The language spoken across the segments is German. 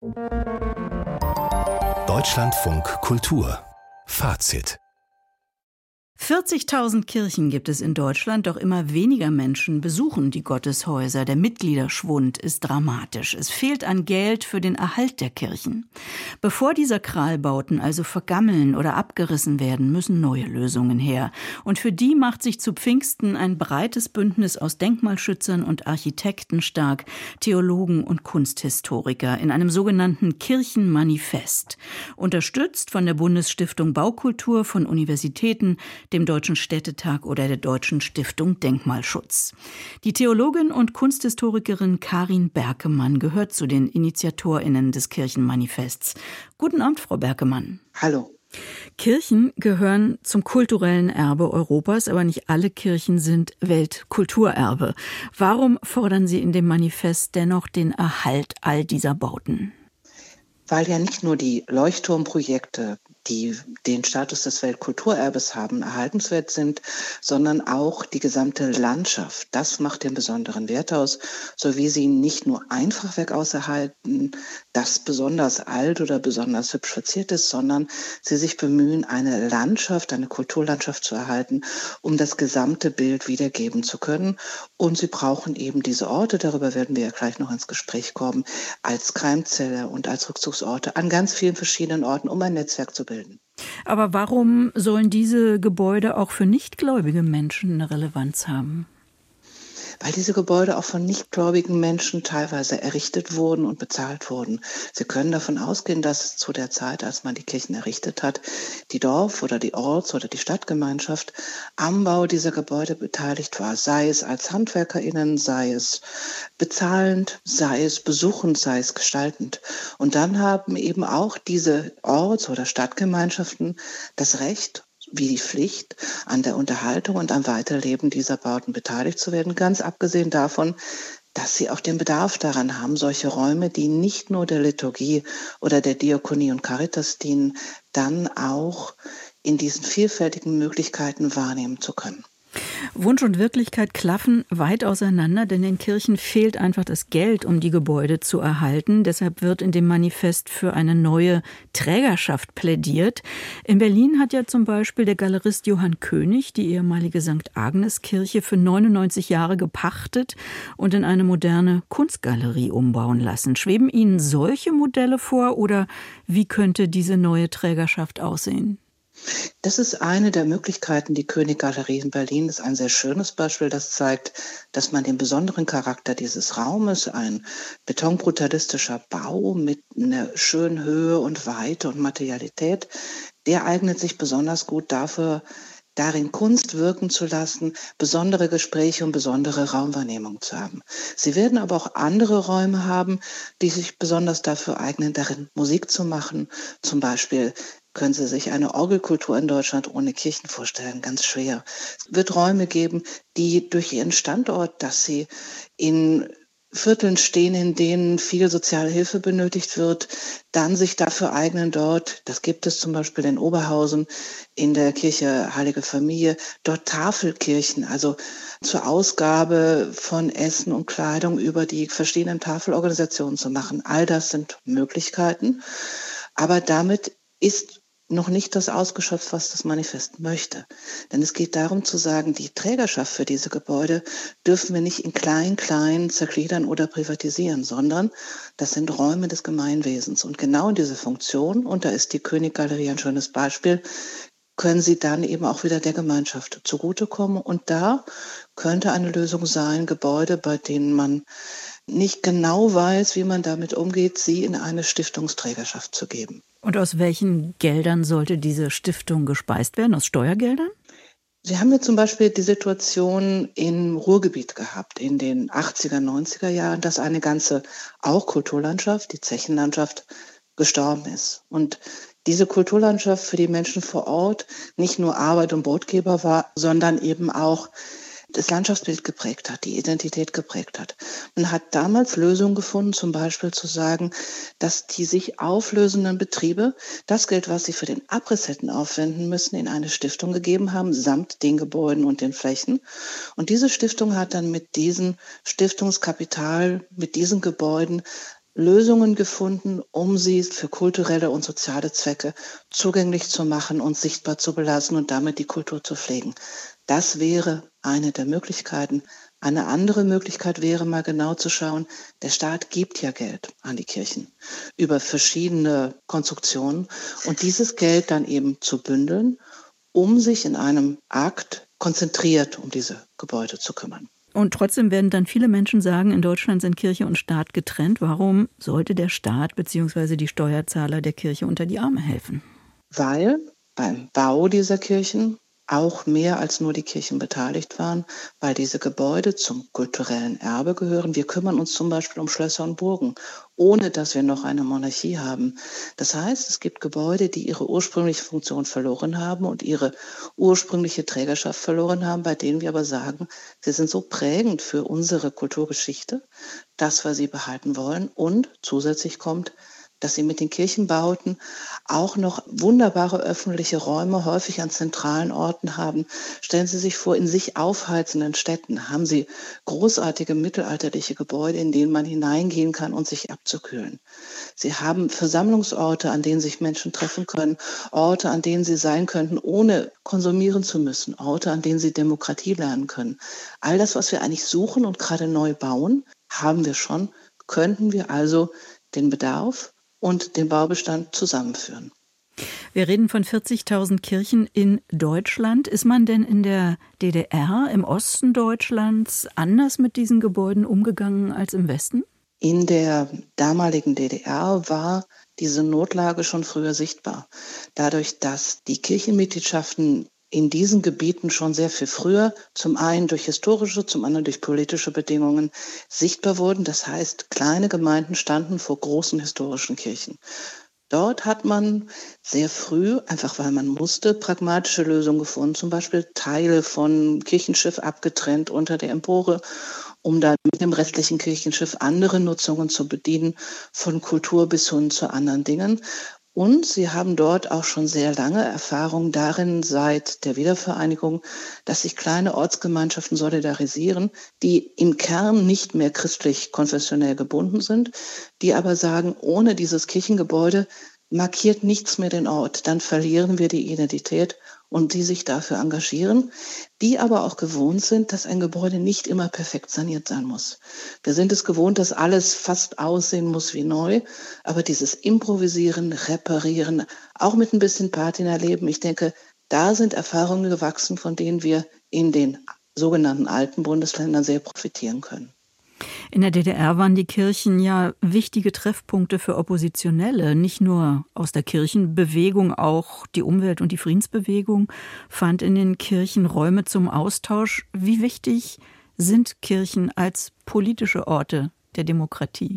Deutschlandfunk Kultur Fazit 40.000 Kirchen gibt es in Deutschland, doch immer weniger Menschen besuchen die Gotteshäuser. Der Mitgliederschwund ist dramatisch. Es fehlt an Geld für den Erhalt der Kirchen. Bevor die Sakralbauten also vergammeln oder abgerissen werden, müssen neue Lösungen her. Und für die macht sich zu Pfingsten ein breites Bündnis aus Denkmalschützern und Architekten stark, Theologen und Kunsthistoriker in einem sogenannten Kirchenmanifest. Unterstützt von der Bundesstiftung Baukultur, von Universitäten, dem Deutschen Städtetag oder der Deutschen Stiftung Denkmalschutz. Die Theologin und Kunsthistorikerin Karin Berkemann gehört zu den InitiatorInnen des Kirchenmanifests. Guten Abend, Frau Berkemann. Hallo. Kirchen gehören zum kulturellen Erbe Europas, aber nicht alle Kirchen sind Weltkulturerbe. Warum fordern Sie in dem Manifest dennoch den Erhalt all dieser Bauten? Weil ja nicht nur die Leuchtturmprojekte, die den Status des Weltkulturerbes haben, erhaltenswert sind, sondern auch die gesamte Landschaft. Das macht den besonderen Wert aus, so wie sie nicht nur ein Fachwerkhaus erhalten, das besonders alt oder besonders hübsch verziert ist, sondern sie sich bemühen, eine Landschaft, eine Kulturlandschaft zu erhalten, um das gesamte Bild wiedergeben zu können. Und sie brauchen eben diese Orte, darüber werden wir ja gleich noch ins Gespräch kommen, als Keimzelle und als Rückzugsorte an ganz vielen verschiedenen Orten, um ein Netzwerk zu bilden. Aber warum sollen diese Gebäude auch für nichtgläubige Menschen eine Relevanz haben? Weil diese Gebäude auch von nichtgläubigen Menschen teilweise errichtet wurden und bezahlt wurden. Sie können davon ausgehen, dass zu der Zeit, als man die Kirchen errichtet hat, die Dorf- oder die Orts- oder die Stadtgemeinschaft am Bau dieser Gebäude beteiligt war. Sei es als HandwerkerInnen, sei es bezahlend, sei es besuchend, sei es gestaltend. Und dann haben eben auch diese Orts- oder Stadtgemeinschaften das Recht, wie die Pflicht, an der Unterhaltung und am Weiterleben dieser Bauten beteiligt zu werden, ganz abgesehen davon, dass sie auch den Bedarf daran haben, solche Räume, die nicht nur der Liturgie oder der Diakonie und Caritas dienen, dann auch in diesen vielfältigen Möglichkeiten wahrnehmen zu können. Wunsch und Wirklichkeit klaffen weit auseinander, denn den Kirchen fehlt einfach das Geld, um die Gebäude zu erhalten. Deshalb wird in dem Manifest für eine neue Trägerschaft plädiert. In Berlin hat ja zum Beispiel der Galerist Johann König die ehemalige St. Agnes-Kirche für 99 Jahre gepachtet und in eine moderne Kunstgalerie umbauen lassen. Schweben Ihnen solche Modelle vor oder wie könnte diese neue Trägerschaft aussehen? Das ist eine der Möglichkeiten. Die König-Galerie in Berlin ist ein sehr schönes Beispiel, das zeigt, dass man den besonderen Charakter dieses Raumes, ein betonbrutalistischer Bau mit einer schönen Höhe und Weite und Materialität, der eignet sich besonders gut dafür, darin Kunst wirken zu lassen, besondere Gespräche und besondere Raumwahrnehmung zu haben. Sie werden aber auch andere Räume haben, die sich besonders dafür eignen, darin Musik zu machen. Zum Beispiel können Sie sich eine Orgelkultur in Deutschland ohne Kirchen vorstellen? Ganz schwer. Es wird Räume geben, die durch ihren Standort, dass sie in Vierteln stehen, in denen viel soziale Hilfe benötigt wird, dann sich dafür eignen dort, das gibt es zum Beispiel in Oberhausen, in der Kirche Heilige Familie, dort Tafelkirchen, also zur Ausgabe von Essen und Kleidung über die verschiedenen Tafelorganisationen zu machen. All das sind Möglichkeiten, aber damit ist noch nicht das ausgeschöpft, was das Manifest möchte. Denn es geht darum zu sagen, die Trägerschaft für diese Gebäude dürfen wir nicht in klein zergliedern oder privatisieren, sondern das sind Räume des Gemeinwesens. Und genau in diese Funktion, und da ist die König-Galerie ein schönes Beispiel, können sie dann eben auch wieder der Gemeinschaft zugutekommen. Und da könnte eine Lösung sein, Gebäude, bei denen man nicht genau weiß, wie man damit umgeht, sie in eine Stiftungsträgerschaft zu geben. Und aus welchen Geldern sollte diese Stiftung gespeist werden? Aus Steuergeldern? Sie haben ja zum Beispiel die Situation im Ruhrgebiet gehabt, in den 80er, 90er Jahren, dass eine ganze, auch Kulturlandschaft, die Zechenlandschaft, gestorben ist. Und diese Kulturlandschaft für die Menschen vor Ort nicht nur Arbeit und Brotgeber war, sondern eben auch das Landschaftsbild geprägt hat, die Identität geprägt hat. Man hat damals Lösungen gefunden, zum Beispiel zu sagen, dass die sich auflösenden Betriebe das Geld, was sie für den Abriss hätten aufwenden müssen, in eine Stiftung gegeben haben, samt den Gebäuden und den Flächen. Und diese Stiftung hat dann mit diesem Stiftungskapital, mit diesen Gebäuden Lösungen gefunden, um sie für kulturelle und soziale Zwecke zugänglich zu machen und sichtbar zu belassen und damit die Kultur zu pflegen. Das wäre eine der Möglichkeiten. Eine andere Möglichkeit wäre mal genau zu schauen, der Staat gibt ja Geld an die Kirchen über verschiedene Konstruktionen und dieses Geld dann eben zu bündeln, um sich in einem Akt konzentriert um diese Gebäude zu kümmern. Und trotzdem werden dann viele Menschen sagen, in Deutschland sind Kirche und Staat getrennt. Warum sollte der Staat bzw. die Steuerzahler der Kirche unter die Arme helfen? Weil beim Bau dieser Kirchen auch mehr als nur die Kirchen beteiligt waren, weil diese Gebäude zum kulturellen Erbe gehören. Wir kümmern uns zum Beispiel um Schlösser und Burgen, ohne dass wir noch eine Monarchie haben. Das heißt, es gibt Gebäude, die ihre ursprüngliche Funktion verloren haben und ihre ursprüngliche Trägerschaft verloren haben, bei denen wir aber sagen, sie sind so prägend für unsere Kulturgeschichte, dass wir sie behalten wollen. Und zusätzlich kommt, dass sie mit den Kirchenbauten auch noch wunderbare öffentliche Räume, häufig an zentralen Orten haben. Stellen Sie sich vor, in sich aufheizenden Städten haben Sie großartige mittelalterliche Gebäude, in denen man hineingehen kann und sich abzukühlen. Sie haben Versammlungsorte, an denen sich Menschen treffen können, Orte, an denen sie sein könnten, ohne konsumieren zu müssen, Orte, an denen sie Demokratie lernen können. All das, was wir eigentlich suchen und gerade neu bauen, haben wir schon, könnten wir also den Bedarf und den Baubestand zusammenführen. Wir reden von 40.000 Kirchen in Deutschland. Ist man denn in der DDR, im Osten Deutschlands, anders mit diesen Gebäuden umgegangen als im Westen? In der damaligen DDR war diese Notlage schon früher sichtbar. Dadurch, dass die Kirchenmitgliedschaften in diesen Gebieten schon sehr viel früher, zum einen durch historische, zum anderen durch politische Bedingungen sichtbar wurden. Das heißt, kleine Gemeinden standen vor großen historischen Kirchen. Dort hat man sehr früh, einfach weil man musste, pragmatische Lösungen gefunden. Zum Beispiel Teile von Kirchenschiff abgetrennt unter der Empore, um dann mit dem restlichen Kirchenschiff andere Nutzungen zu bedienen, von Kultur bis hin zu anderen Dingen. Und sie haben dort auch schon sehr lange Erfahrung darin, seit der Wiedervereinigung, dass sich kleine Ortsgemeinschaften solidarisieren, die im Kern nicht mehr christlich-konfessionell gebunden sind, die aber sagen, ohne dieses Kirchengebäude markiert nichts mehr den Ort, dann verlieren wir die Identität und die sich dafür engagieren, die aber auch gewohnt sind, dass ein Gebäude nicht immer perfekt saniert sein muss. Wir sind es gewohnt, dass alles fast aussehen muss wie neu, aber dieses Improvisieren, Reparieren, auch mit ein bisschen Patina leben, ich denke, da sind Erfahrungen gewachsen, von denen wir in den sogenannten alten Bundesländern sehr profitieren können. In der DDR waren die Kirchen ja wichtige Treffpunkte für Oppositionelle. Nicht nur aus der Kirchenbewegung, auch die Umwelt- und die Friedensbewegung fand in den Kirchen Räume zum Austausch. Wie wichtig sind Kirchen als politische Orte der Demokratie?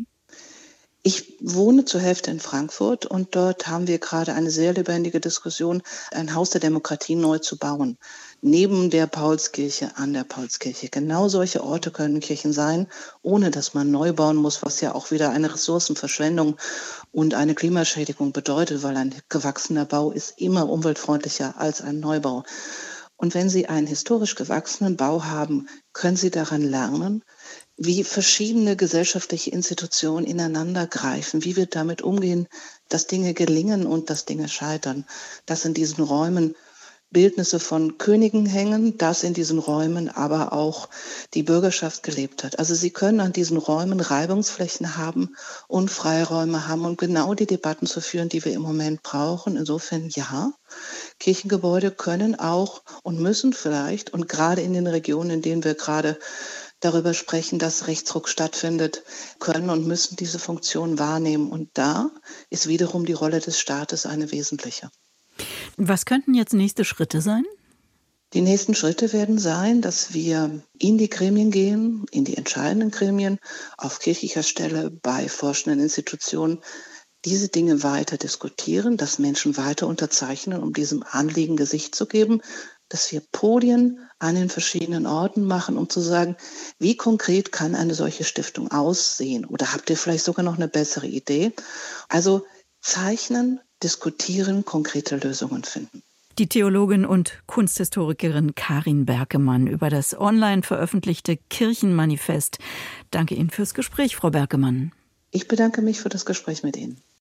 Ich wohne zur Hälfte in Frankfurt und dort haben wir gerade eine sehr lebendige Diskussion, ein Haus der Demokratie neu zu bauen. Neben der Paulskirche, an der Paulskirche. Genau solche Orte können Kirchen sein, ohne dass man neu bauen muss, was ja auch wieder eine Ressourcenverschwendung und eine Klimaschädigung bedeutet, weil ein gewachsener Bau ist immer umweltfreundlicher als ein Neubau. Und wenn Sie einen historisch gewachsenen Bau haben, können Sie daran lernen, wie verschiedene gesellschaftliche Institutionen ineinander greifen, wie wir damit umgehen, dass Dinge gelingen und dass Dinge scheitern, dass in diesen Räumen Bildnisse von Königen hängen, dass in diesen Räumen aber auch die Bürgerschaft gelebt hat. Also Sie können an diesen Räumen Reibungsflächen haben und Freiräume haben, um genau die Debatten zu führen, die wir im Moment brauchen. Insofern ja, Kirchengebäude können auch und müssen vielleicht, und gerade in den Regionen, in denen wir gerade darüber sprechen, dass Rechtsruck stattfindet, können und müssen diese Funktion wahrnehmen. Und da ist wiederum die Rolle des Staates eine wesentliche. Was könnten jetzt nächste Schritte sein? Die nächsten Schritte werden sein, dass wir in die Gremien gehen, in die entscheidenden Gremien, auf kirchlicher Stelle, bei forschenden Institutionen, diese Dinge weiter diskutieren, dass Menschen weiter unterzeichnen, um diesem Anliegen Gesicht zu geben, dass wir Podien an den verschiedenen Orten machen, um zu sagen, wie konkret kann eine solche Stiftung aussehen? Oder habt ihr vielleicht sogar noch eine bessere Idee? Also zeichnen, diskutieren, konkrete Lösungen finden. Die Theologin und Kunsthistorikerin Karin Berkemann über das online veröffentlichte Kirchenmanifest. Danke Ihnen fürs Gespräch, Frau Berkemann. Ich bedanke mich für das Gespräch mit Ihnen.